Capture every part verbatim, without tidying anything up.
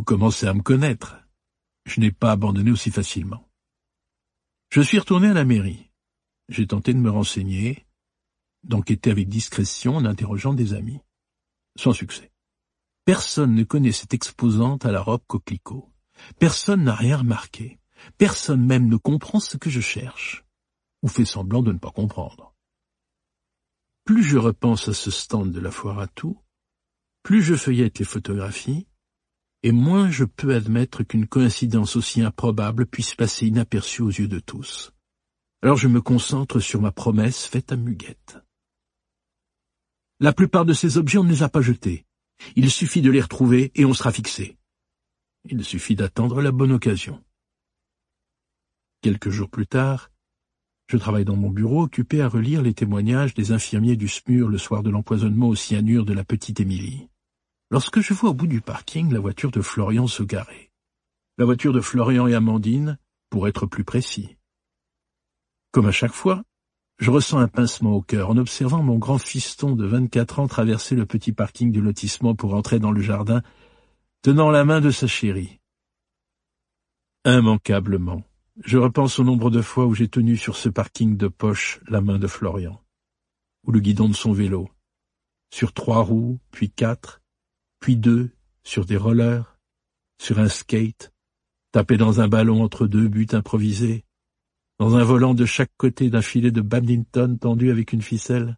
Vous commencez à me connaître. Je n'ai pas abandonné aussi facilement. Je suis retourné à la mairie. J'ai tenté de me renseigner, d'enquêter avec discrétion en interrogeant des amis. Sans succès. Personne ne connaît cette exposante à la robe coquelicot. Personne n'a rien remarqué. Personne même ne comprend ce que je cherche, ou fait semblant de ne pas comprendre. Plus je repense à ce stand de la foire à tout, plus je feuillette les photographies, et moins je peux admettre qu'une coïncidence aussi improbable puisse passer inaperçue aux yeux de tous. Alors je me concentre sur ma promesse faite à Muguette. La plupart de ces objets, on ne les a pas jetés. Il suffit de les retrouver et on sera fixé. Il suffit d'attendre la bonne occasion. Quelques jours plus tard, je travaille dans mon bureau occupé à relire les témoignages des infirmiers du S M U R le soir de l'empoisonnement au cyanure de la petite Émilie. Lorsque je vois au bout du parking la voiture de Florian se garer. La voiture de Florian et Amandine, pour être plus précis. Comme à chaque fois, je ressens un pincement au cœur en observant mon grand fiston de vingt-quatre ans traverser le petit parking du lotissement pour entrer dans le jardin, tenant la main de sa chérie. Immanquablement, je repense au nombre de fois où j'ai tenu sur ce parking de poche la main de Florian, ou le guidon de son vélo, sur trois roues, puis quatre, puis deux, sur des rollers, sur un skate, tapé dans un ballon entre deux buts improvisés, dans un volant de chaque côté d'un filet de badminton tendu avec une ficelle.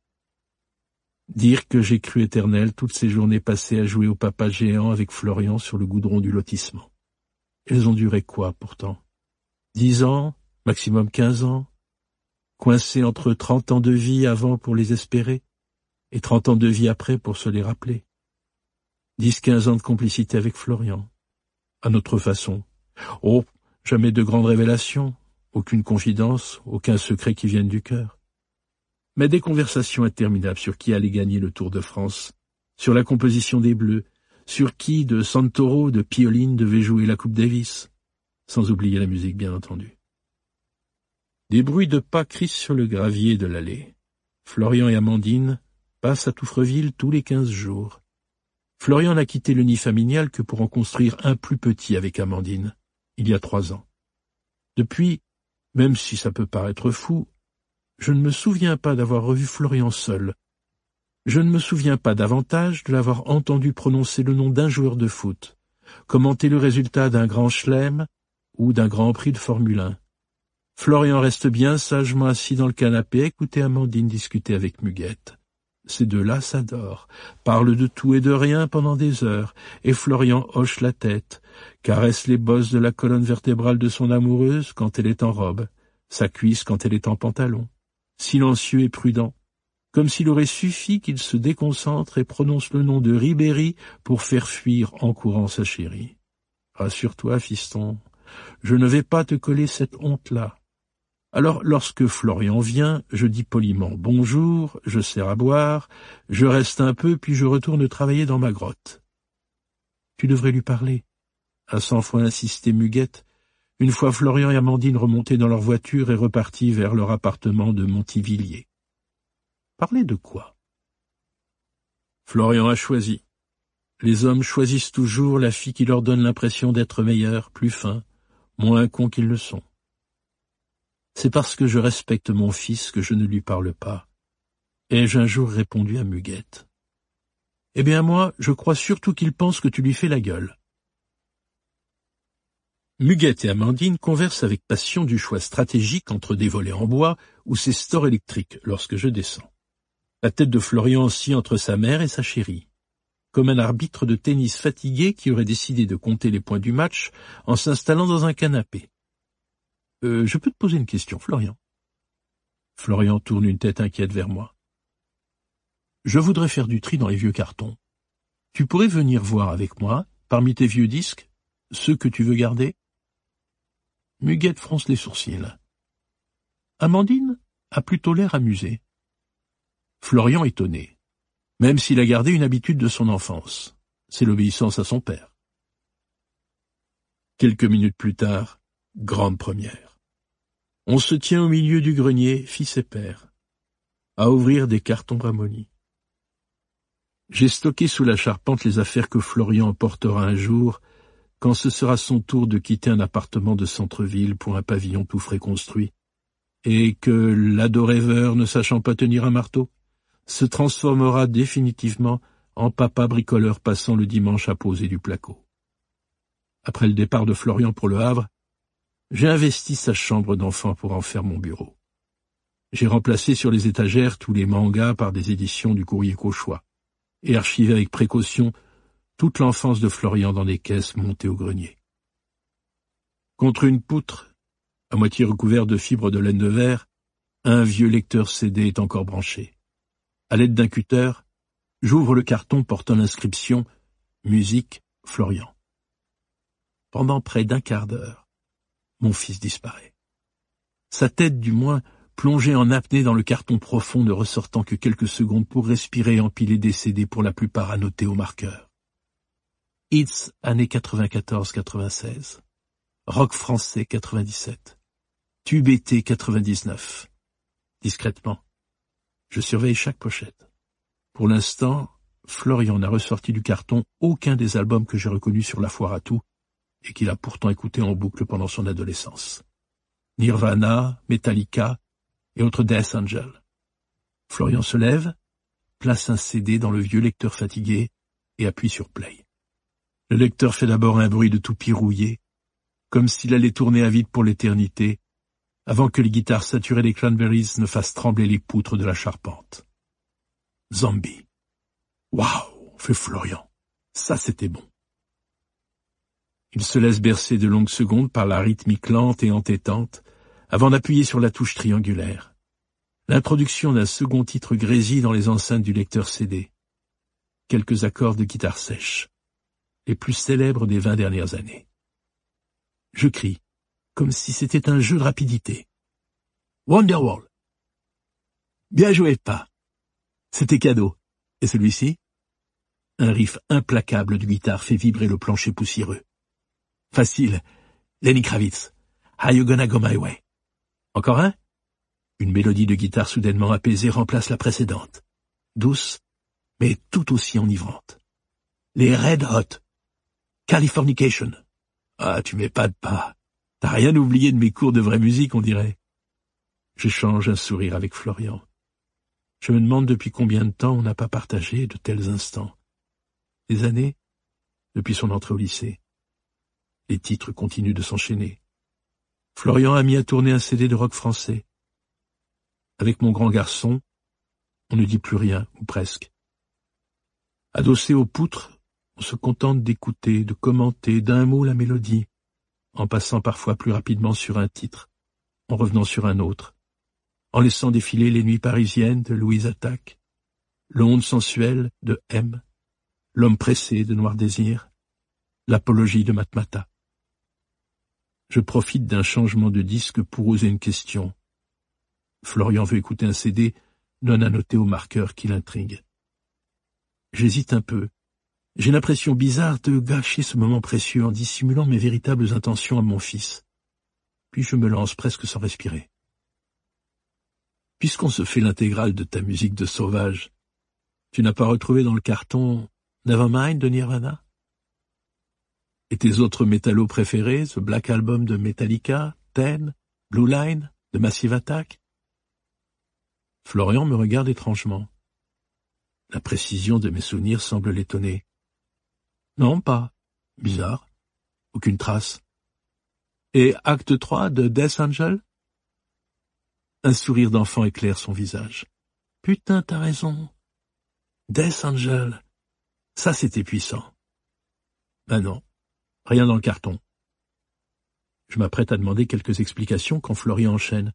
Dire que j'ai cru éternel toutes ces journées passées à jouer au papa géant avec Florian sur le goudron du lotissement. Elles ont duré quoi, pourtant? Dix ans, maximum quinze ans, coincés entre trente ans de vie avant pour les espérer, et trente ans de vie après pour se les rappeler. Dix, quinze ans de complicité avec Florian, à notre façon. Oh, jamais de grandes révélations. Aucune confidence, aucun secret qui vienne du cœur. Mais des conversations interminables sur qui allait gagner le Tour de France, sur la composition des Bleus, sur qui de Santoro, de Pioline devait jouer la Coupe Davis, sans oublier la musique bien entendu. Des bruits de pas crissent sur le gravier de l'allée. Florian et Amandine passent à Touffreville tous les quinze jours. Florian n'a quitté le nid familial que pour en construire un plus petit avec Amandine, il y a trois ans. Depuis, même si ça peut paraître fou, je ne me souviens pas d'avoir revu Florian seul. Je ne me souviens pas davantage de l'avoir entendu prononcer le nom d'un joueur de foot, commenter le résultat d'un grand chelem ou d'un grand prix de Formule un. Florian reste bien sagement assis dans le canapé à écouter Amandine discuter avec Muguette. Ces deux-là s'adorent, parlent de tout et de rien pendant des heures, et Florian hoche la tête, caresse les bosses de la colonne vertébrale de son amoureuse quand elle est en robe, sa cuisse quand elle est en pantalon, silencieux et prudent, comme s'il aurait suffi qu'il se déconcentre et prononce le nom de Ribéry pour faire fuir en courant sa chérie. Rassure-toi, fiston, je ne vais pas te coller cette honte-là. Alors, lorsque Florian vient, je dis poliment « Bonjour », je sers à boire, je reste un peu, puis je retourne travailler dans ma grotte. Tu devrais lui parler, a cent fois insisté Muguette, une fois Florian et Amandine remontés dans leur voiture et repartis vers leur appartement de Montivilliers. Parler de quoi? Florian a choisi. Les hommes choisissent toujours la fille qui leur donne l'impression d'être meilleurs, plus fins, moins cons qu'ils le sont. C'est parce que je respecte mon fils que je ne lui parle pas. Ai-je un jour répondu à Muguette. Eh bien moi, je crois surtout qu'il pense que tu lui fais la gueule. Muguette et Amandine conversent avec passion du choix stratégique entre des volets en bois ou ces stores électriques lorsque je descends. La tête de Florian oscille entre sa mère et sa chérie, comme un arbitre de tennis fatigué qui aurait décidé de compter les points du match en s'installant dans un canapé. Euh, je peux te poser une question, Florian? Florian tourne une tête inquiète vers moi. Je voudrais faire du tri dans les vieux cartons. Tu pourrais venir voir avec moi, parmi tes vieux disques, ceux que tu veux garder? Muguette fronce les sourcils. Amandine a plutôt l'air amusée. Florian étonné, même s'il a gardé une habitude de son enfance. C'est l'obéissance à son père. Quelques minutes plus tard, grande première. On se tient au milieu du grenier, fils et père, à ouvrir des cartons ramollis. J'ai stocké sous la charpente les affaires que Florian emportera un jour quand ce sera son tour de quitter un appartement de centre-ville pour un pavillon tout frais construit, et que l'ado rêveur, ne sachant pas tenir un marteau, se transformera définitivement en papa bricoleur passant le dimanche à poser du placo. Après le départ de Florian pour le Havre, j'ai investi sa chambre d'enfant pour en faire mon bureau. J'ai remplacé sur les étagères tous les mangas par des éditions du Courrier Cauchois, et archivé avec précaution toute l'enfance de Florian dans des caisses montées au grenier. Contre une poutre, à moitié recouvert de fibres de laine de verre, un vieux lecteur C D est encore branché. À l'aide d'un cutter, j'ouvre le carton portant l'inscription « Musique Florian ». Pendant près d'un quart d'heure, mon fils disparaît. Sa tête, du moins, plongée en apnée dans le carton profond, ne ressortant que quelques secondes pour respirer et empiler des C D pour la plupart annotés au marqueur. Hits années quatre-vingt-quatorze quatre-vingt-seize. Rock français quatre-vingt-dix-sept. Tube été quatre-vingt-dix-neuf. Discrètement, je surveille chaque pochette. Pour l'instant, Florian n'a ressorti du carton aucun des albums que j'ai reconnus sur la foire à tout et qu'il a pourtant écouté en boucle pendant son adolescence. Nirvana, Metallica et autres Death Angel. Florian se lève, place un C D dans le vieux lecteur fatigué et appuie sur play. Le lecteur fait d'abord un bruit de toupie rouillé, comme s'il allait tourner à vide pour l'éternité, avant que les guitares saturées des Cranberries ne fassent trembler les poutres de la charpente. Zombie. Waouh, fait Florian. Ça, c'était bon. Il se laisse bercer de longues secondes par la rythmique lente et entêtante, avant d'appuyer sur la touche triangulaire. L'introduction d'un second titre grésille dans les enceintes du lecteur C D. Quelques accords de guitare sèche, les plus célèbres des vingt dernières années. Je crie, comme si c'était un jeu de rapidité. Wonderwall. Bien joué, pas. C'était cadeau. Et celui-ci? Un riff implacable de guitare fait vibrer le plancher poussiéreux. Facile. Lenny Kravitz. How You Gonna Go My Way. Encore un? Une mélodie de guitare soudainement apaisée remplace la précédente. Douce, mais tout aussi enivrante. Les Red Hot. Californication. Ah, tu m'épates pas. T'as rien oublié de mes cours de vraie musique, on dirait. J'échange un sourire avec Florian. Je me demande depuis combien de temps on n'a pas partagé de tels instants. Des années, depuis son entrée au lycée. Les titres continuent de s'enchaîner. Florian a mis à tourner un C D de rock français. Avec mon grand garçon, on ne dit plus rien, ou presque. Adossé aux poutres, on se contente d'écouter, de commenter d'un mot la mélodie, en passant parfois plus rapidement sur un titre, en revenant sur un autre, en laissant défiler les nuits parisiennes de Louise Attaque, l'onde sensuelle de M, l'homme pressé de Noir Désir, l'apologie de Matmata. Je profite d'un changement de disque pour oser une question. Florian veut écouter un C D non annoté au marqueur qui l'intrigue. J'hésite un peu. J'ai l'impression bizarre de gâcher ce moment précieux en dissimulant mes véritables intentions à mon fils. Puis je me lance presque sans respirer. Puisqu'on se fait l'intégrale de ta musique de sauvage, tu n'as pas retrouvé dans le carton Nevermind de Nirvana? Et tes autres métallos préférés, ce Black Album de Metallica, Ten, Blue Line, de Massive Attack? Florian me regarde étrangement. La précision de mes souvenirs semble l'étonner. Non, pas. Bizarre. Aucune trace. Et acte trois de Death Angel? Un sourire d'enfant éclaire son visage. Putain, t'as raison. Death Angel. Ça, c'était puissant. Ben non. Rien dans le carton. Je m'apprête à demander quelques explications quand Florian enchaîne.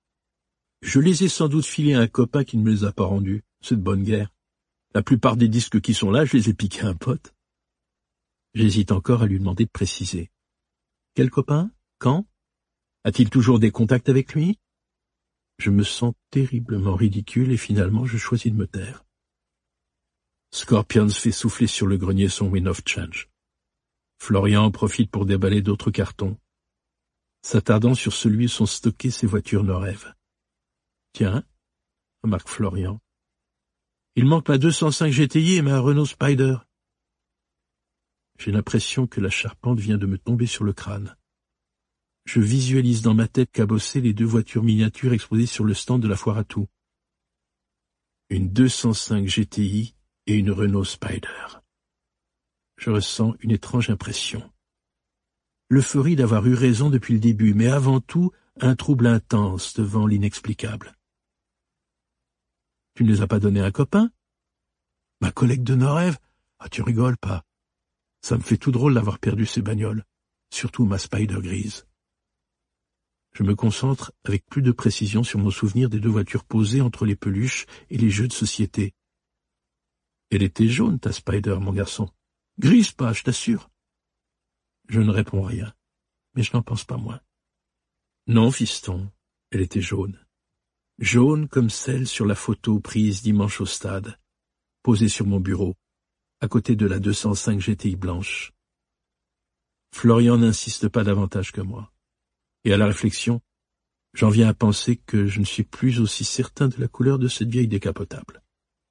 Je les ai sans doute filés à un copain qui ne me les a pas rendus. C'est de bonne guerre. La plupart des disques qui sont là, je les ai piqués à un pote. J'hésite encore à lui demander de préciser. Quel copain? Quand? A-t-il toujours des contacts avec lui? Je me sens terriblement ridicule et finalement je choisis de me taire. Scorpions fait souffler sur le grenier son Wind of Change. Florian en profite pour déballer d'autres cartons, s'attardant sur celui où sont stockées ses voitures no-rêve. Tiens, remarque Florian. Il manque ma deux cent cinq G T I et ma Renault Spider. J'ai l'impression que la charpente vient de me tomber sur le crâne. Je visualise dans ma tête cabossées les deux voitures miniatures exposées sur le stand de la foire à tout. Une deux cent cinq G T I et une Renault Spider. Je ressens une étrange impression. L'euphorie d'avoir eu raison depuis le début, mais avant tout, un trouble intense devant l'inexplicable. Tu ne les as pas donnés à un copain? Ma collègue de nos rêves? Ah, tu rigoles pas. Ça me fait tout drôle d'avoir perdu ces bagnoles, surtout ma Spider grise. Je me concentre avec plus de précision sur mon souvenir des deux voitures posées entre les peluches et les jeux de société. Elle était jaune, ta Spider, mon garçon. Grise pas, je t'assure. Je ne réponds rien, mais je n'en pense pas moins. Non, fiston, elle était jaune. Jaune comme celle sur la photo prise dimanche au stade, posée sur mon bureau, à côté de la deux cent cinq G T I blanche. Florian n'insiste pas davantage que moi. Et à la réflexion, j'en viens à penser que je ne suis plus aussi certain de la couleur de cette vieille décapotable.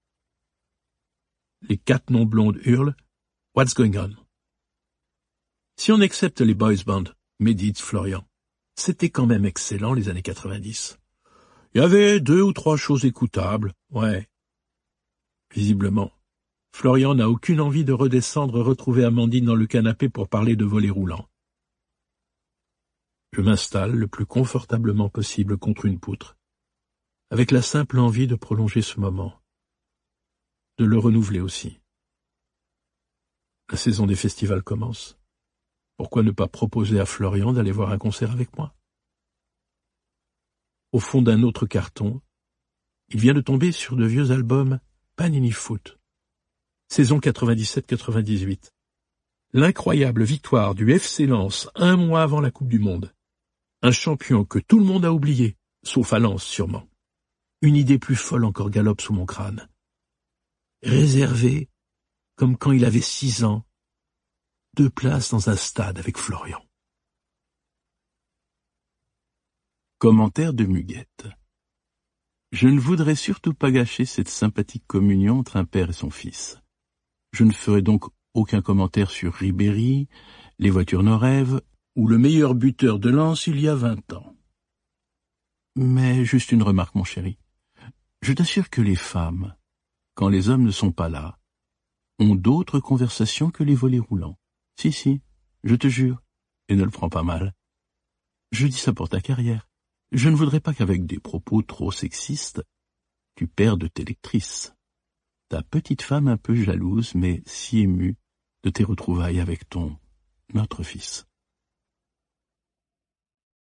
Les quatre non-blondes hurlent « What's going on ?» Si on accepte les boys band, médite Florian, c'était quand même excellent les années quatre-vingt-dix. Il y avait deux ou trois choses écoutables, ouais. Visiblement, Florian n'a aucune envie de redescendre retrouver Amandine dans le canapé pour parler de volley roulant. Je m'installe le plus confortablement possible contre une poutre, avec la simple envie de prolonger ce moment, de le renouveler aussi. La saison des festivals commence. Pourquoi ne pas proposer à Florian d'aller voir un concert avec moi? Au fond d'un autre carton, il vient de tomber sur de vieux albums Panini Foot. Saison quatre-vingt-dix-sept quatre-vingt-dix-huit. L'incroyable victoire du F C Lens un mois avant la Coupe du Monde. Un champion que tout le monde a oublié, sauf à Lens sûrement. Une idée plus folle encore galope sous mon crâne. Réservé, comme quand il avait six ans, deux places dans un stade avec Florian. Commentaire de Muguette. Je ne voudrais surtout pas gâcher cette sympathique communion entre un père et son fils. Je ne ferai donc aucun commentaire sur Ribéry, les voitures nos rêves, ou le meilleur buteur de Lens il y a vingt ans. Mais juste une remarque, mon chéri. Je t'assure que les femmes, quand les hommes ne sont pas là, ont d'autres conversations que les volets roulants. Si, si, je te jure, et ne le prends pas mal. Je dis ça pour ta carrière. Je ne voudrais pas qu'avec des propos trop sexistes, tu perdes tes lectrices. Ta petite femme un peu jalouse, mais si émue de tes retrouvailles avec ton notre fils.